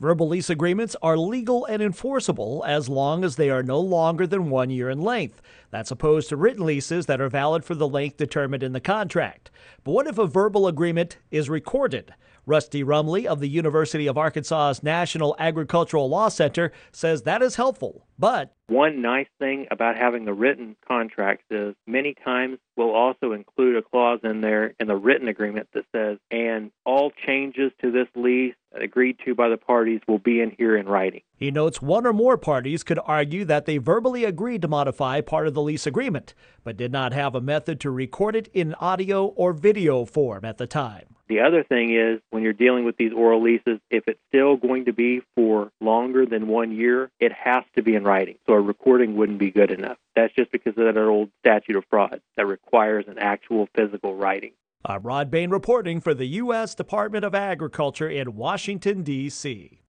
Verbal lease agreements are legal and enforceable as long as they are no longer than 1 year in length. That's opposed to written leases that are valid for the length determined in the contract. But what if a verbal agreement is recorded? Rusty Rumley of the University of Arkansas's National Agricultural Law Center says that is helpful, but one nice thing about having the written contracts is many times we'll also include a clause in there in the written agreement that says, and all changes to this lease agreed to by the parties will be in here in writing. He notes one or more parties could argue that they verbally agreed to modify part of the lease agreement, but did not have a method to record it in audio or video form at the time. The other thing is, when you're dealing with these oral leases, if it's still going to be for longer than 1 year, it has to be in writing. So a recording wouldn't be good enough. That's just because of that old statute of frauds that requires an actual physical writing. I'm Rod Bain reporting for the U.S. Department of Agriculture in Washington, D.C.